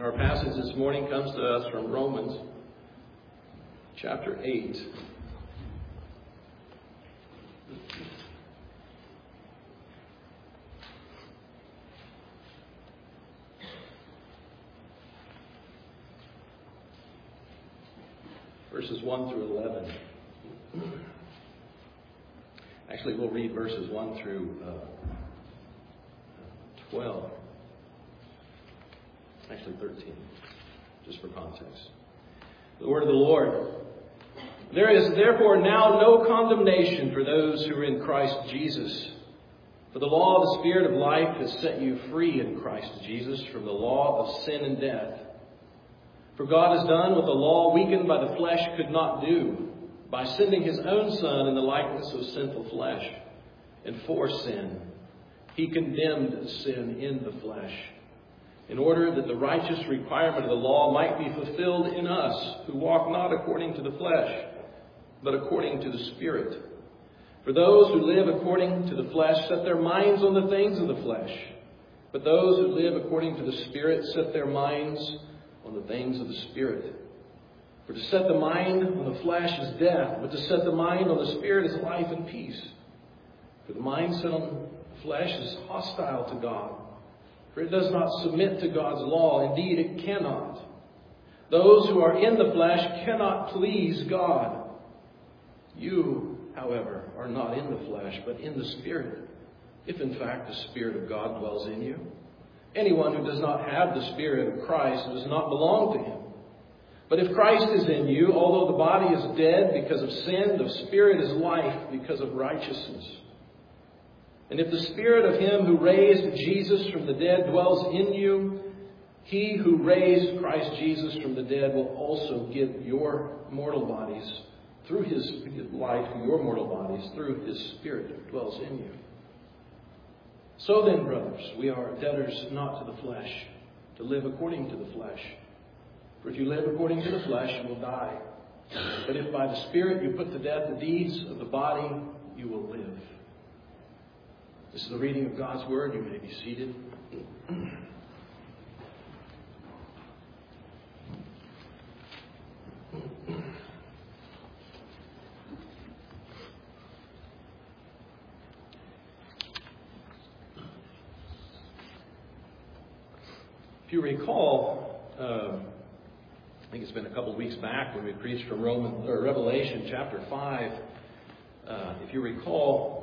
Our passage this morning comes to us from Romans chapter 8. Verses 1 through 11. Actually, we'll read verses 1 through 12. Actually, 13, just for context. The word of the Lord. There is therefore now no condemnation for those who are in Christ Jesus. For the law of the Spirit of life has set you free in Christ Jesus from the law of sin and death. For God has done what the law weakened by the flesh could not do, by sending his own Son in the likeness of sinful flesh. And for sin, he condemned sin in the flesh, in order that the righteous requirement of the law might be fulfilled in us, who walk not according to the flesh, but according to the Spirit. For those who live according to the flesh set their minds on the things of the flesh, but those who live according to the Spirit set their minds on the things of the Spirit. For to set the mind on the flesh is death, but to set the mind on the Spirit is life and peace. For the mind set on the flesh is hostile to God, for it does not submit to God's law. Indeed, it cannot. Those who are in the flesh cannot please God. You, however, are not in the flesh, but in the Spirit, if in fact the Spirit of God dwells in you. Anyone who does not have the Spirit of Christ does not belong to him. But if Christ is in you, although the body is dead because of sin, the Spirit is life because of righteousness. And if the Spirit of him who raised Jesus from the dead dwells in you, he who raised Christ Jesus from the dead will also give your mortal bodies through his life, your mortal bodies through his Spirit who dwells in you. So then, brothers, we are debtors not to the flesh, to live according to the flesh. For if you live according to the flesh, you will die. But if by the Spirit you put to death the deeds of the body, you will live. This is the reading of God's Word. You may be seated. If you recall, I think it's been a couple of weeks back when we preached from Revelation chapter 5. If you recall,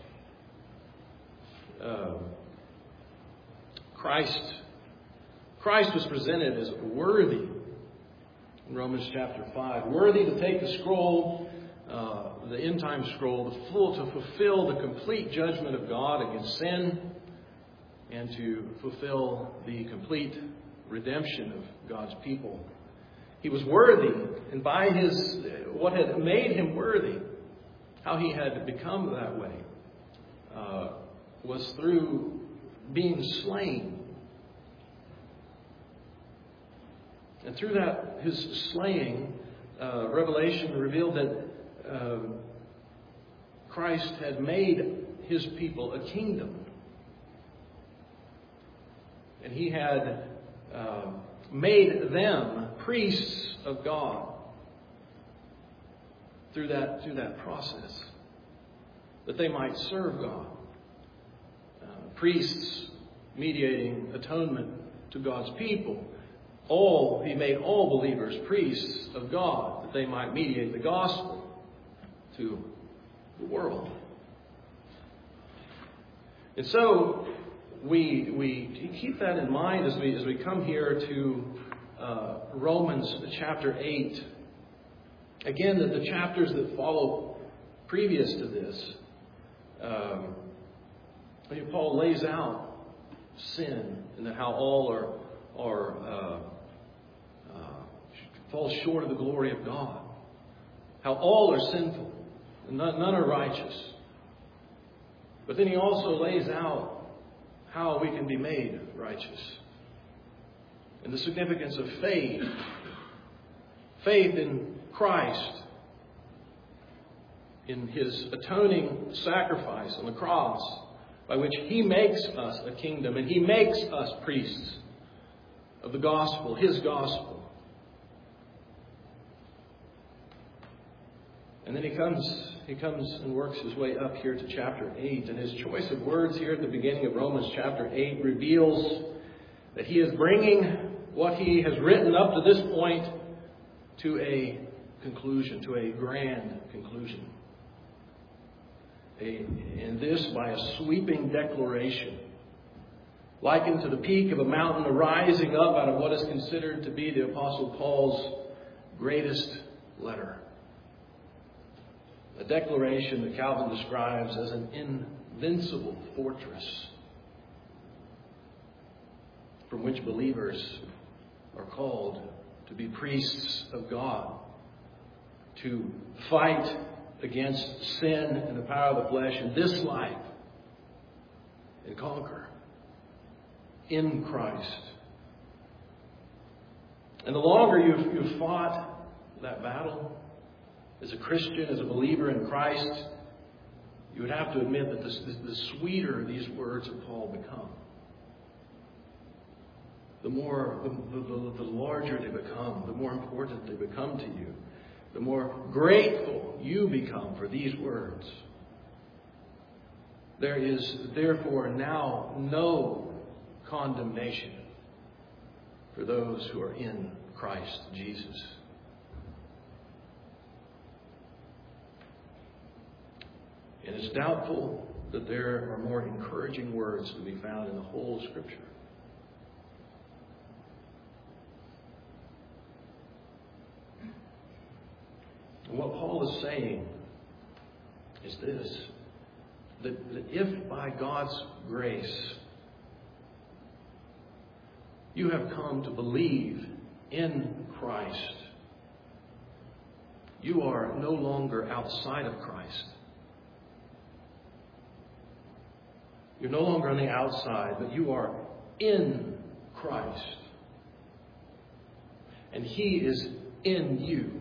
Christ was presented as worthy in Romans chapter 5, worthy to take the scroll, the end time scroll, to fulfill the complete judgment of God against sin, and to fulfill the complete redemption of God's people. He was worthy, and by what had made him worthy, how he had become that way, was through being slain. And through that, his slaying, Revelation revealed that Christ had made his people a kingdom. And he had made them priests of God through that process, that they might serve God. Priests mediating atonement to God's people. He made all believers priests of God, that they might mediate the gospel to the world. And so we keep that in mind as we come here to Romans chapter 8. Again, the chapters that follow previous to this, Paul lays out sin and that how all fall short of the glory of God. How all are sinful and none are righteous. But then he also lays out how we can be made righteous. And the significance of faith. Faith in Christ. In his atoning sacrifice on the cross, by which he makes us a kingdom and he makes us priests of the gospel, His gospel. And then he comes and works his way up here to chapter 8. And his choice of words here at the beginning of Romans chapter 8 reveals that he is bringing what he has written up to this point to a conclusion, to a grand conclusion. And this by a sweeping declaration, likened to the peak of a mountain arising up out of what is considered to be the Apostle Paul's greatest letter. A declaration that Calvin describes as an invincible fortress from which believers are called to be priests of God, to fight against sin and the power of the flesh in this life and conquer in Christ. And the longer you've fought that battle as a Christian, as a believer in Christ, you would have to admit that the sweeter these words of Paul become. The larger they become, the more important they become to you, the more grateful you become for these words. There is therefore now no condemnation for those who are in Christ Jesus. And it's doubtful that there are more encouraging words to be found in the whole of Scripture. And what Paul is saying is this, that if by God's grace you have come to believe in Christ, you are no longer outside of Christ. You're no longer on the outside, but you are in Christ. And He is in you.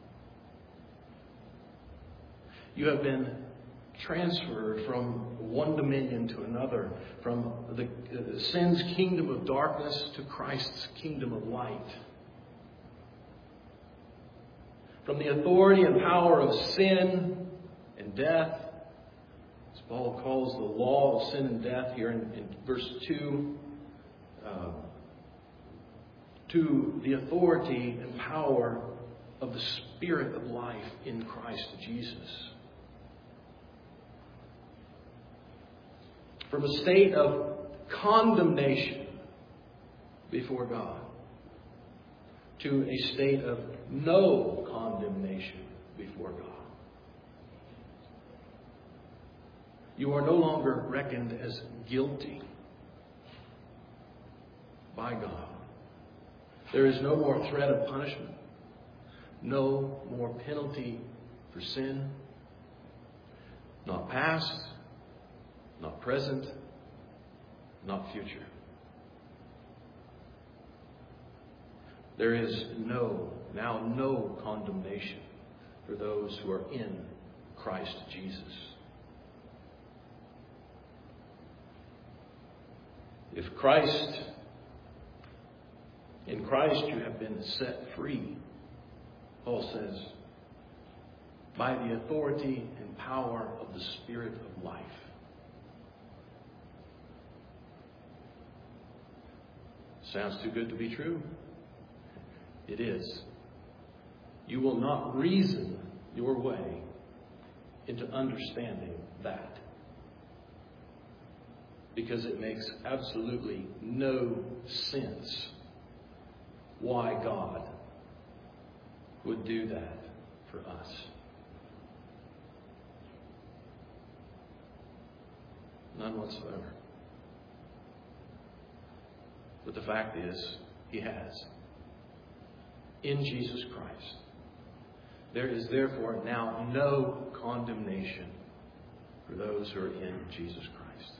You have been transferred from one dominion to another, from the sin's kingdom of darkness to Christ's kingdom of light. From the authority and power of sin and death, as Paul calls the law of sin and death here in verse 2, to the authority and power of the Spirit of life in Christ Jesus. From a state of condemnation before God to a state of no condemnation before God. You are no longer reckoned as guilty by God. There is no more threat of punishment, no more penalty for sin, not past, not present, not future. There is now no condemnation for those who are in Christ Jesus. If in Christ you have been set free, Paul says, by the authority and power of the Spirit of life. Sounds too good to be true? It is. You will not reason your way into understanding that, because it makes absolutely no sense why God would do that for us. None whatsoever. But the fact is, He has. In Jesus Christ. There is therefore now no condemnation for those who are in Jesus Christ.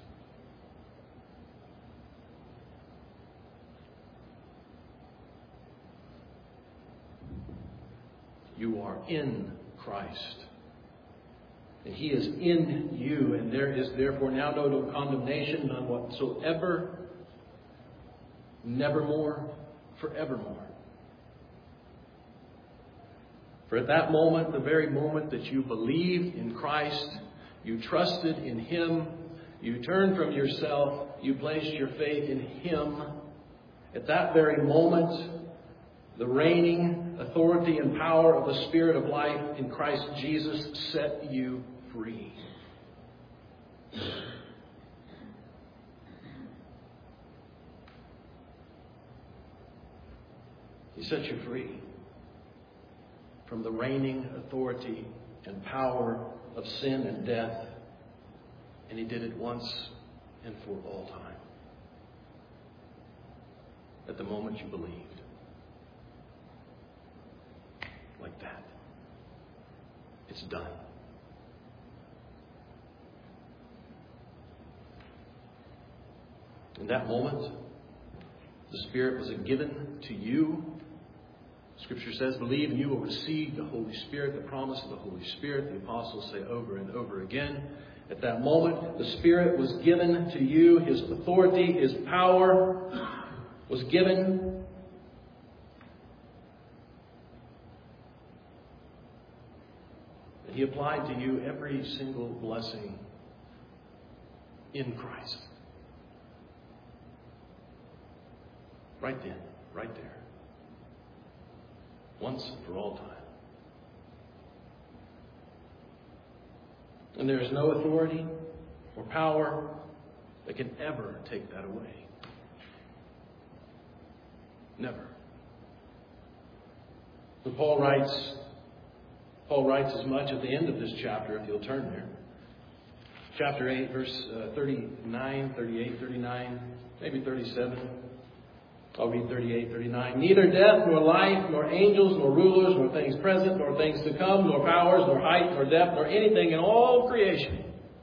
You are in Christ. And He is in you. And there is therefore now no condemnation, none whatsoever, nevermore, forevermore. For at that moment, the very moment that you believed in Christ, you trusted in Him, you turned from yourself, you placed your faith in Him, at that very moment, the reigning authority and power of the Spirit of life in Christ Jesus set you free. He set you free from the reigning authority and power of sin and death. And He did it once and for all time. At the moment you believed. Like that. It's done. In that moment, the Spirit was given to you. Scripture says, believe and you will receive the Holy Spirit, the promise of the Holy Spirit. The apostles say over and over again. At that moment, the Spirit was given to you. His authority, His power was given. And He applied to you every single blessing in Christ. Right then, right there. Once and for all time. And there is no authority or power that can ever take that away. Never. So Paul writes as much at the end of this chapter, if you'll turn there. Chapter 8, verse 39, 38, 39, maybe 37. I'll read 38, 39. Neither death, nor life, nor angels, nor rulers, nor things present, nor things to come, nor powers, nor height, nor depth, nor anything in all creation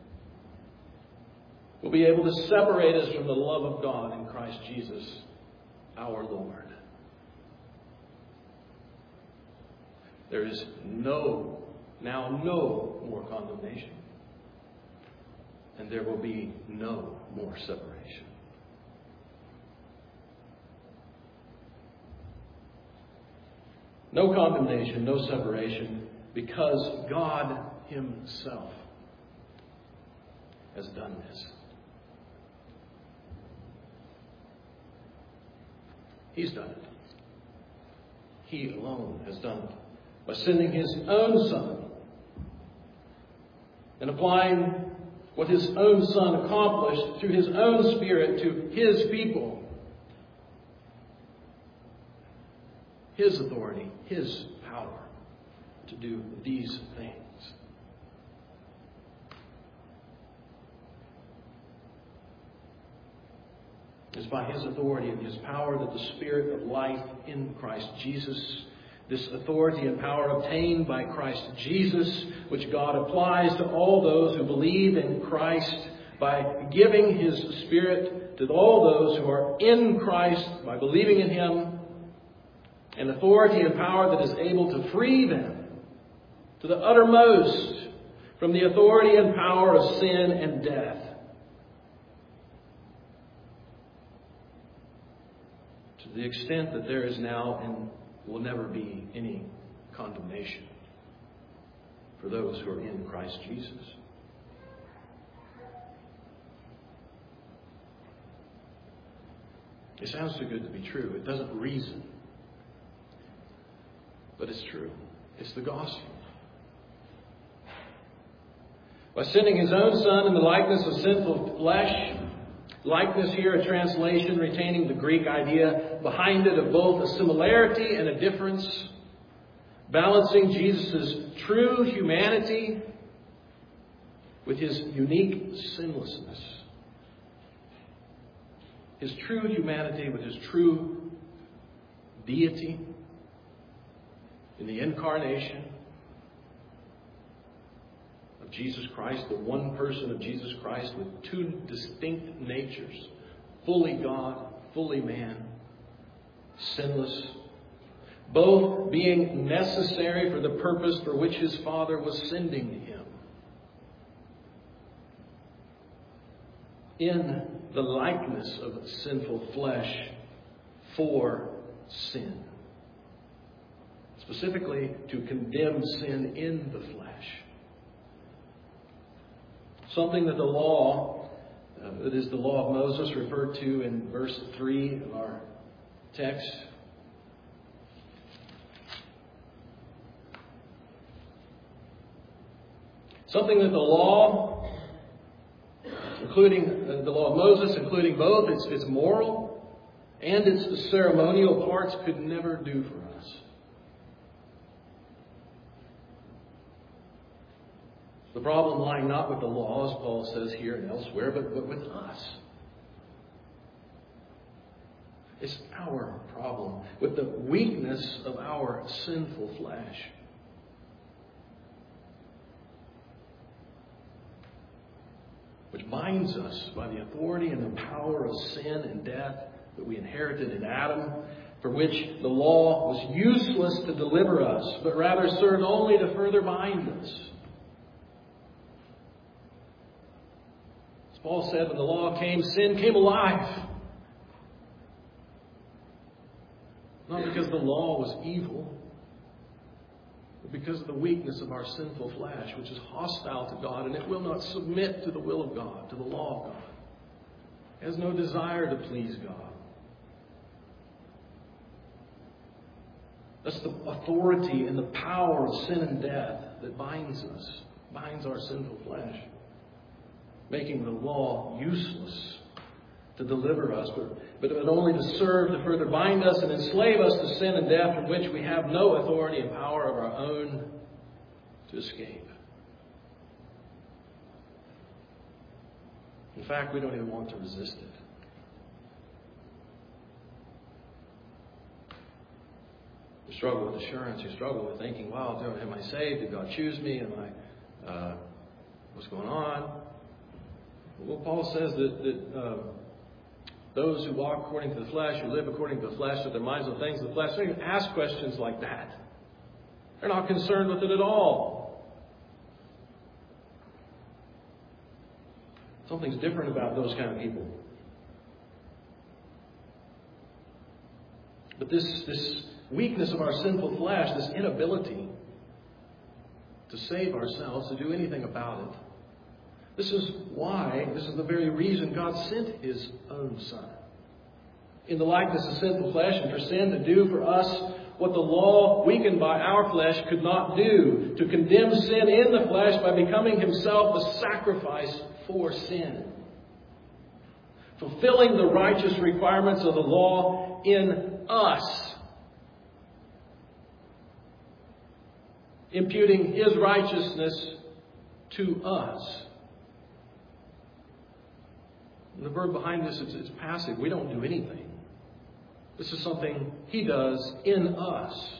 will be able to separate us from the love of God in Christ Jesus, our Lord. There is no more condemnation. And there will be no more separation. No condemnation, no separation, because God Himself has done this. He's done it. He alone has done it. By sending His own Son and applying what His own Son accomplished through His own Spirit to His people. His authority, His power to do these things. It's by His authority and His power that the Spirit of life in Christ Jesus, this authority and power obtained by Christ Jesus, which God applies to all those who believe in Christ by giving His Spirit to all those who are in Christ by believing in Him, and authority and power that is able to free them to the uttermost from the authority and power of sin and death. To the extent that there is now and will never be any condemnation for those who are in Christ Jesus. It sounds too good to be true. It doesn't reason. But it's true. It's the gospel. By sending His own Son in the likeness of sinful flesh, likeness here a translation retaining the Greek idea behind it of both a similarity and a difference, balancing Jesus' true humanity with His unique sinlessness. His true humanity with His true deity in the incarnation of Jesus Christ, the one person of Jesus Christ with two distinct natures, fully God, fully man, sinless, both being necessary for the purpose for which His Father was sending Him. In the likeness of sinful flesh for sin. Specifically, to condemn sin in the flesh. Something that the law, that is the law of Moses, referred to in verse 3 of our text. Something that the law, including the law of Moses, including both its moral and its ceremonial parts, could never do for us. The problem lying not with the law, as Paul says here and elsewhere, but with us. It's our problem, with the weakness of our sinful flesh. Which binds us by the authority and the power of sin and death that we inherited in Adam, for which the law was useless to deliver us, but rather served only to further bind us. As Paul said, when the law came, sin came alive. Not because the law was evil, but because of the weakness of our sinful flesh, which is hostile to God, and it will not submit to the will of God, to the law of God. It has no desire to please God. That's the authority and the power of sin and death that binds us, binds our sinful flesh, making the law useless to deliver us, but only to serve to further bind us and enslave us to sin and death, from which we have no authority and power of our own to escape. In fact, we don't even want to resist it. You struggle with assurance. You struggle with thinking, wow, am I saved? Did God choose me? What's going on? Well, Paul says that those who walk according to the flesh, who live according to the flesh, with their minds on things of the flesh, they don't even ask questions like that. They're not concerned with it at all. Something's different about those kind of people. But this weakness of our sinful flesh, this inability to save ourselves, to do anything about it, this is the very reason God sent His own Son. In the likeness of sinful flesh, and for sin to do for us what the law, weakened by our flesh, could not do. To condemn sin in the flesh by becoming Himself the sacrifice for sin. Fulfilling the righteous requirements of the law in us. Imputing His righteousness to us. The verb behind this is passive. We don't do anything. This is something He does in us.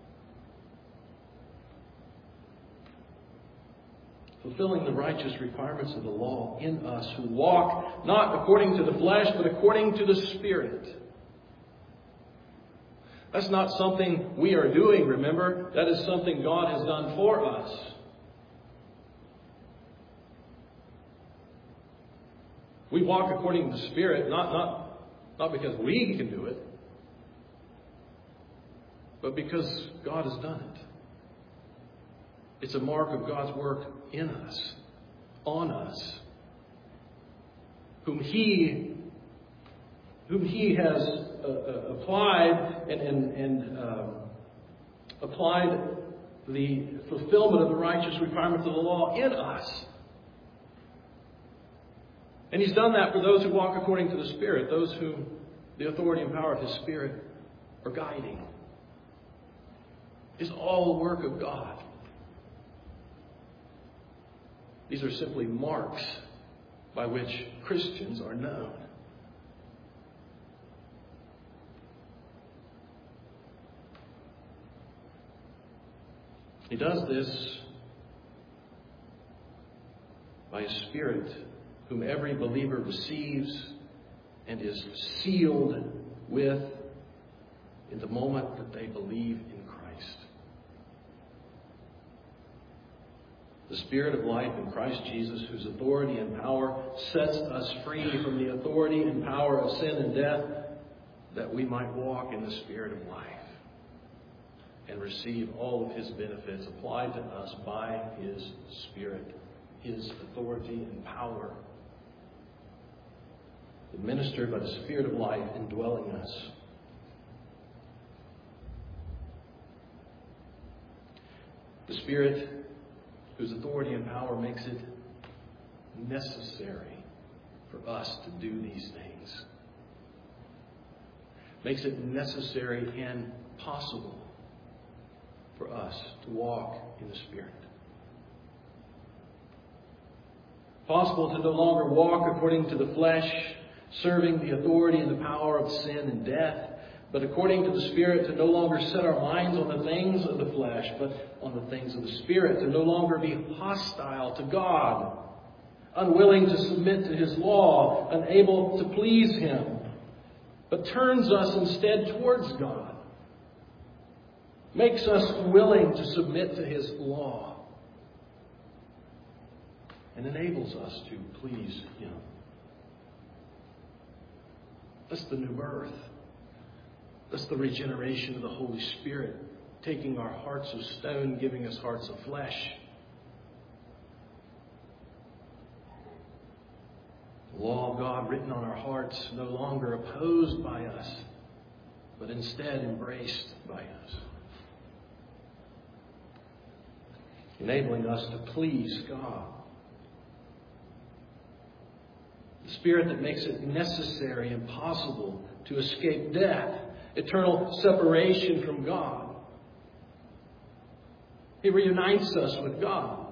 Fulfilling the righteous requirements of the law in us, who walk not according to the flesh, but according to the Spirit. That's not something we are doing, remember. That is something God has done for us. We walk according to the Spirit, not because we can do it, but because God has done it. It's a mark of God's work in us, on us, whom He has applied and applied the fulfillment of the righteous requirements of the law in us. And He's done that for those who walk according to the Spirit, those whom the authority and power of His Spirit are guiding. It's all the work of God. These are simply marks by which Christians are known. He does this by His Spirit, whom every believer receives and is sealed with in the moment that they believe in Christ. The Spirit of life in Christ Jesus, whose authority and power sets us free from the authority and power of sin and death, that we might walk in the Spirit of life and receive all of His benefits applied to us by His Spirit, His authority and power, administered by the Spirit of life indwelling us. The Spirit whose authority and power makes it necessary for us to do these things. Makes it necessary and possible for us to walk in the Spirit. Possible to no longer walk according to the flesh, serving the authority and the power of sin and death, but according to the Spirit, to no longer set our minds on the things of the flesh, but on the things of the Spirit, to no longer be hostile to God, unwilling to submit to His law, unable to please Him, but turns us instead towards God, makes us willing to submit to His law, and enables us to please Him. That's the new birth. That's the regeneration of the Holy Spirit, taking our hearts of stone, giving us hearts of flesh. The law of God written on our hearts, no longer opposed by us, but instead embraced by us. Enabling us to please God. The Spirit that makes it necessary and possible to escape death, eternal separation from God. He reunites us with God.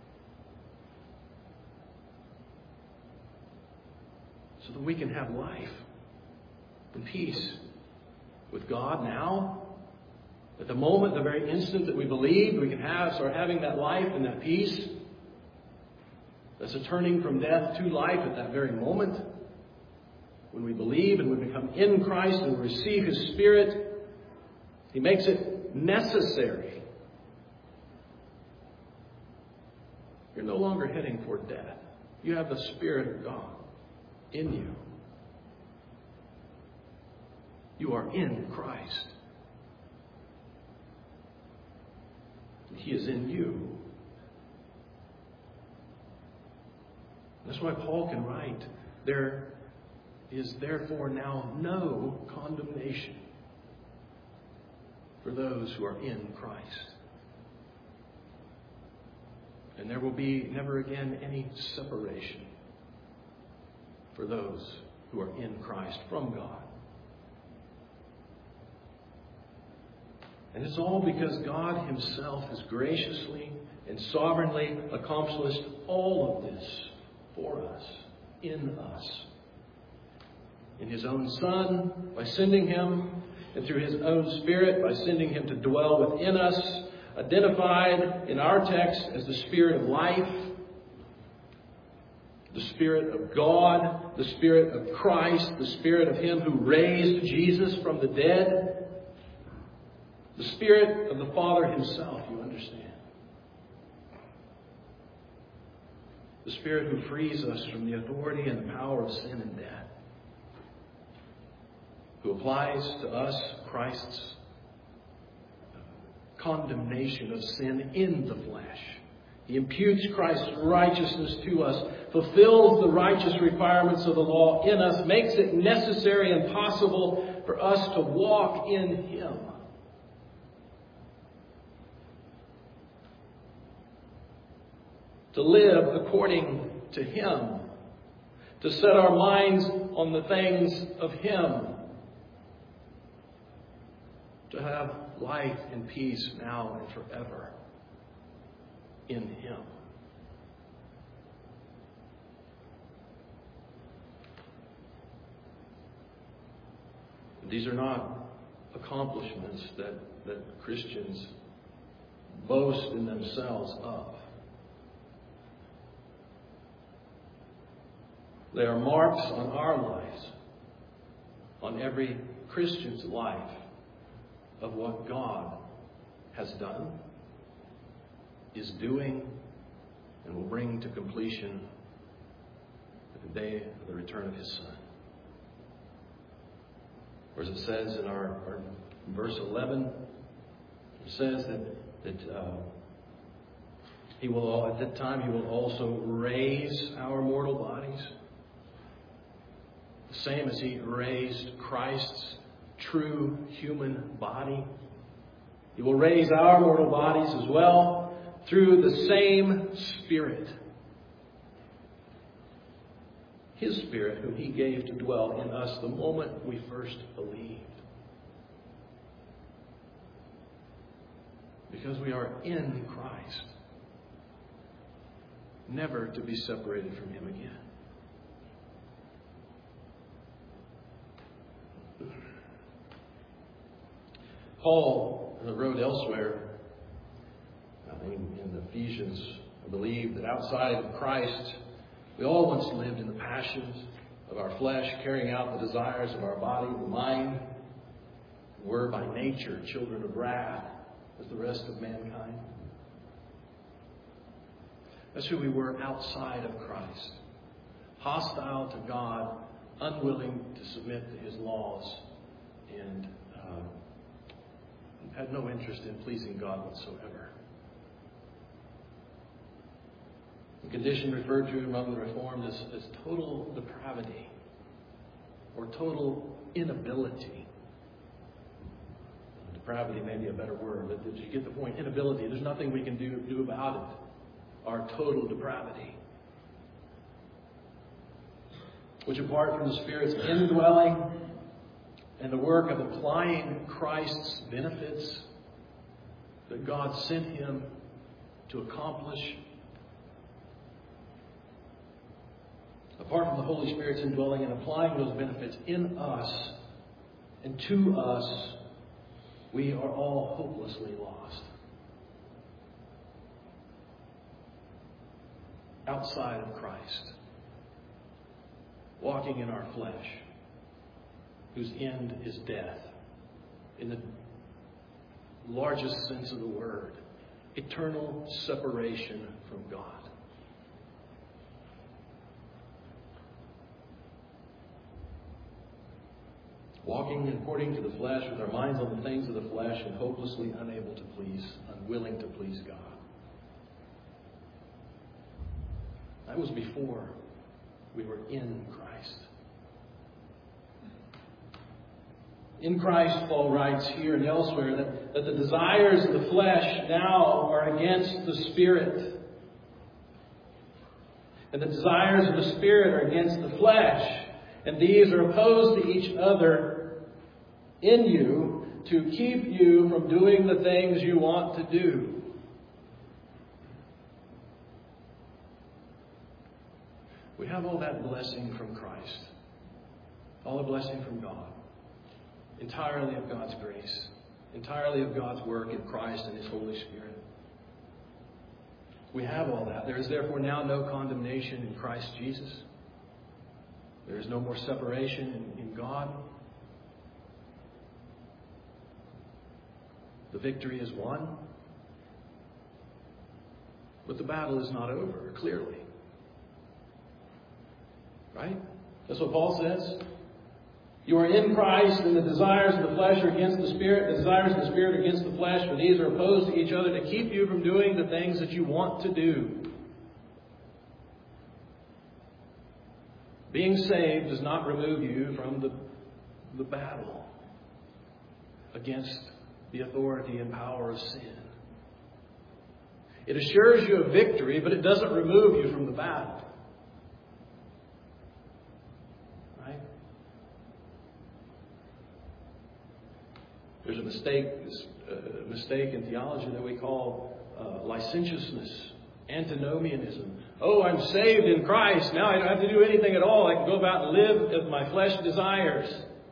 So that we can have life and peace with God now. At the moment, the very instant that we believe, we can start having that life and that peace. That's a turning from death to life at that very moment. When we believe and we become in Christ and receive His Spirit, He makes it necessary. You're no longer heading for death. You have the Spirit of God in you. You are in Christ. He is in you. That's why Paul can write, there is therefore now no condemnation for those who are in Christ. And there will be never again any separation for those who are in Christ from God. And it's all because God Himself has graciously and sovereignly accomplished all of this for us, in us. In His own Son, by sending Him, and through His own Spirit, by sending Him to dwell within us, identified in our text as the Spirit of life, the Spirit of God, the Spirit of Christ, the Spirit of Him who raised Jesus from the dead, the Spirit of the Father Himself, you understand. The Spirit who frees us from the authority and the power of sin and death, who applies to us Christ's condemnation of sin in the flesh. He imputes Christ's righteousness to us, fulfills the righteous requirements of the law in us, makes it necessary and possible for us to walk in Him. To live according to Him. To set our minds on the things of Him. To have life and peace now and forever in Him. These are not accomplishments that Christians boast in themselves of. They are marks on our lives, on every Christian's life, of what God has done, is doing, and will bring to completion at the day of the return of His Son. Or as it says in our verse 11, it says that He will, at that time, He will also raise our mortal bodies. The same as He raised Christ's true human body. He will raise our mortal bodies as well through the same Spirit. His Spirit, whom He gave to dwell in us the moment we first believed. Because we are in Christ, never to be separated from Him again. Paul wrote elsewhere, in Ephesians, I believe, that outside of Christ, we all once lived in the passions of our flesh, carrying out the desires of our body and mind. We were by nature children of wrath, as the rest of mankind. That's who we were outside of Christ. Hostile to God, unwilling to submit to His laws, and had no interest in pleasing God whatsoever. The condition referred to among the Reformed as total depravity or total inability. Depravity may be a better word, but you get the point. Inability. There's nothing we can do about it. Our total depravity. Which, apart from the Spirit's indwelling and the work of applying Christ's benefits that God sent Him to accomplish, apart from the Holy Spirit's indwelling and applying those benefits in us and to us, we are all hopelessly lost. Outside of Christ. Walking in our flesh, whose end is death. In the largest sense of the word, eternal separation from God. Walking according to the flesh, with our minds on the things of the flesh, and hopelessly unable to please, unwilling to please God. That was before we were in Christ. In Christ, Paul writes here and elsewhere, that the desires of the flesh now are against the Spirit. And the desires of the Spirit are against the flesh. And these are opposed to each other in you to keep you from doing the things you want to do. We have all that blessing from Christ. All the blessing from God. Entirely of God's grace. Entirely of God's work in Christ and His Holy Spirit. We have all that. There is therefore now no condemnation in Christ Jesus. There is no more separation in God. The victory is won. But the battle is not over, clearly. Right? That's what Paul says. You are in Christ, and the desires of the flesh are against the Spirit. The desires of the Spirit are against the flesh, for these are opposed to each other to keep you from doing the things that you want to do. Being saved does not remove you from the battle against the authority and power of sin. It assures you of victory, but it doesn't remove you from the battle. Right? There's a mistake in theology that we call licentiousness, antinomianism. Oh, I'm saved in Christ. Now I don't have to do anything at all. I can go about and live as my flesh desires.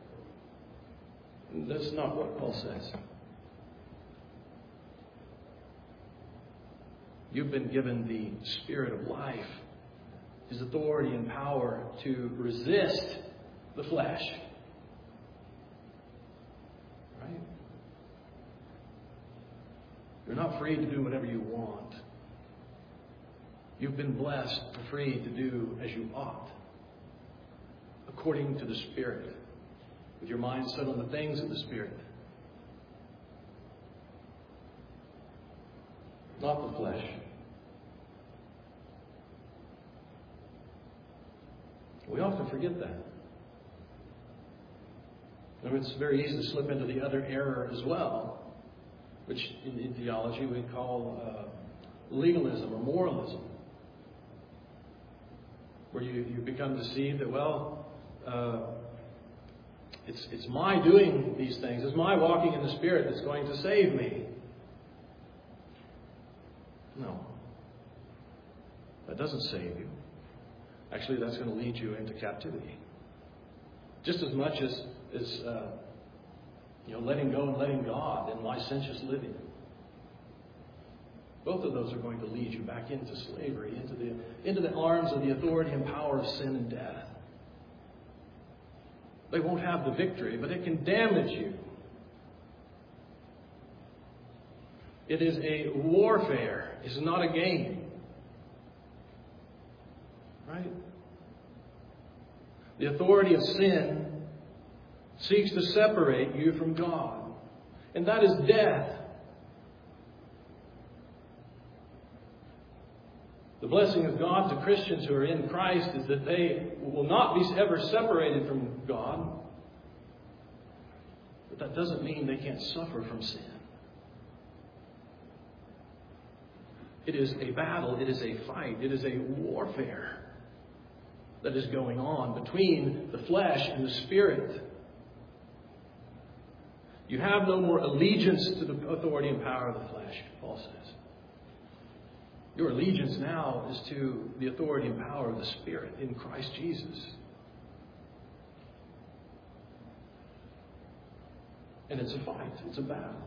That's not what Paul says. You've been given the Spirit of life, His authority and power to resist the flesh. Right? You're not free to do whatever you want. You've been blessed and free to do as you ought, according to the Spirit. with your mind set on the things of the Spirit, not the flesh. We often forget that. And it's very easy to slip into the other error as well, which in theology we call legalism or moralism, where you become deceived that, it's my doing these things, it's my walking in the Spirit that's going to save me. No. That doesn't save you. Actually, that's going to lead you into captivity. Just as much as letting go and letting God and licentious living. Both of those are going to lead you back into slavery, into the arms of the authority and power of sin and death. They won't have the victory, but it can damage you. It is a warfare. It's not a game. Right? The authority of sin seeks to separate you from God. And that is death. The blessing of God to Christians who are in Christ is that they will not be ever separated from God. But that doesn't mean they can't suffer from sin. It is a battle, it is a fight, it is a warfare that is going on between the flesh and the Spirit. You have no more allegiance to the authority and power of the flesh, Paul says. Your allegiance now is to the authority and power of the Spirit in Christ Jesus. And it's a fight. It's a battle.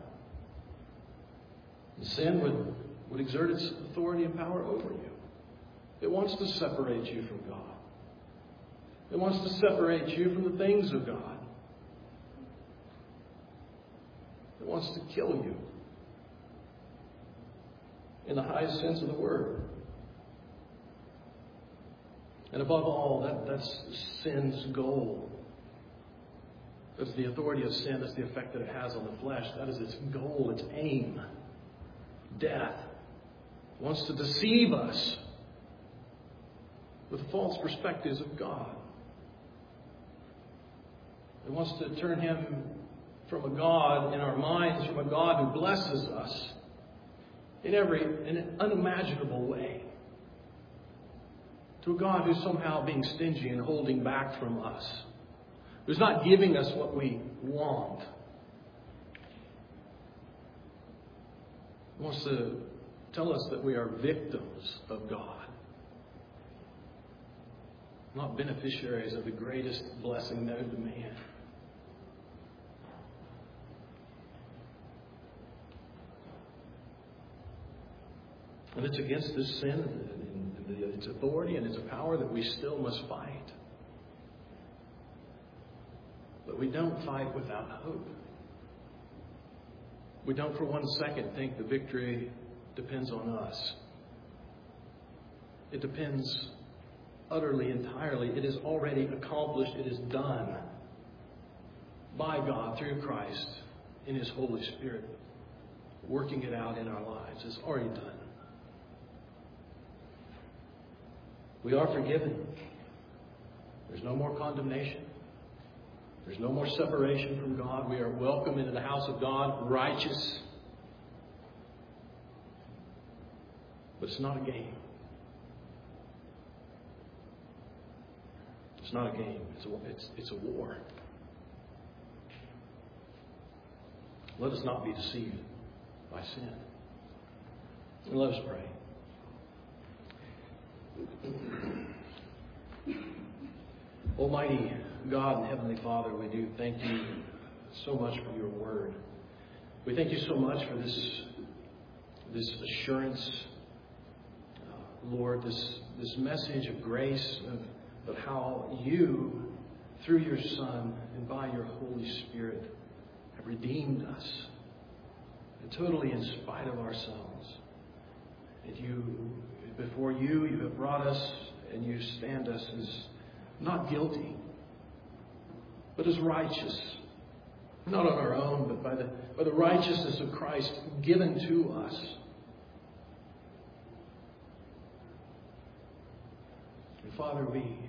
And sin would exert its authority and power over you. It wants to separate you from God. It wants to separate you from the things of God. It wants to kill you. In the highest sense of the word. And above all, that's sin's goal. That's the authority of sin. That's the effect that it has on the flesh. That is its goal, its aim. Death. It wants to deceive us with false perspectives of God. It wants to turn Him from a God in our minds, from a God who blesses us in an unimaginable way, to a God who's somehow being stingy and holding back from us, who's not giving us what we want. He wants to tell us that we are victims of God, not beneficiaries of the greatest blessing known to man. And it's against this sin and its authority and its power that we still must fight. But we don't fight without hope. We don't for one second think the victory depends on us. It depends utterly, entirely. It is already accomplished. It is done by God through Christ in His Holy Spirit, working it out in our lives. It's already done. We are forgiven. There's no more condemnation. There's no more separation from God. We are welcome into the house of God, righteous. But it's not a game. It's not a game. It's a war. Let us not be deceived by sin. And let us pray. Almighty God and Heavenly Father, we do thank you so much for your word. We thank you so much for this assurance, Lord, this message of grace, of how you, through your Son and by your Holy Spirit, have redeemed us, and totally in spite of ourselves. And before you have brought us, and you stand us as not guilty, but as righteous, not on our own, but by the righteousness of Christ given to us. And Father,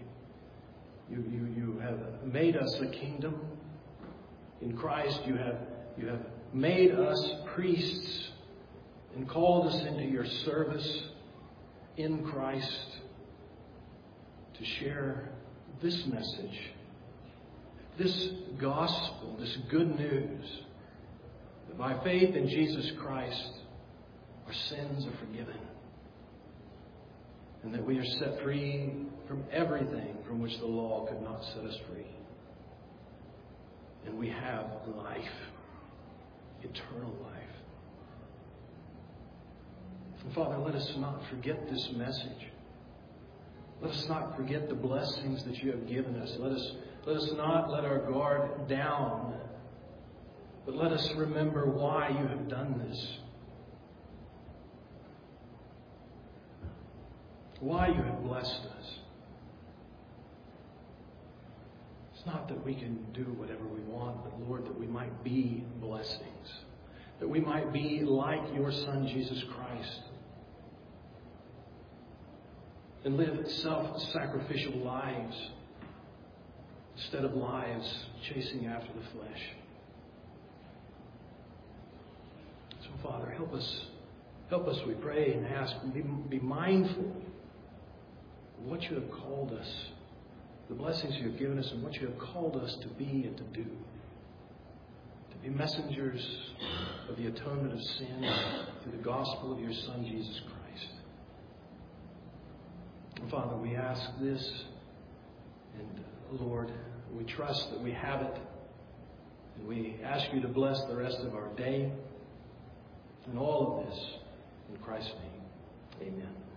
you have made us a kingdom. In Christ, you have made us priests and called us into your service in Christ to share this message, this gospel, this good news, that by faith in Jesus Christ, our sins are forgiven, and that we are set free from everything from which the law could not set us free. And we have life, eternal life. And Father, let us not forget this message. Let us not forget the blessings that you have given us. Let us not let our guard down, but let us remember why you have done this. Why you have blessed us. It's not that we can do whatever we want, but Lord, that we might be blessings. That we might be like your Son, Jesus Christ. And live self-sacrificial lives instead of lives chasing after the flesh. So, Father, help us, we pray and ask, be mindful of what you have called us, the blessings you have given us, and what you have called us to be and to do. To be messengers of the atonement of sin through the gospel of your Son, Jesus Christ. And Father, we ask this, and Lord, we trust that we have it, and we ask you to bless the rest of our day and all of this in Christ's name. Amen.